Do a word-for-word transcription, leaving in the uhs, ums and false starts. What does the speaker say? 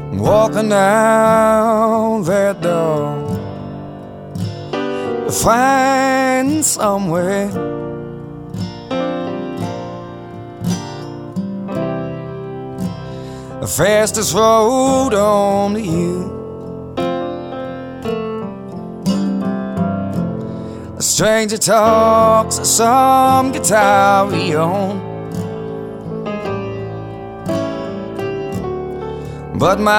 walking down that door to find some way the fastest road on to you. A stranger talks some guitar he owns, but my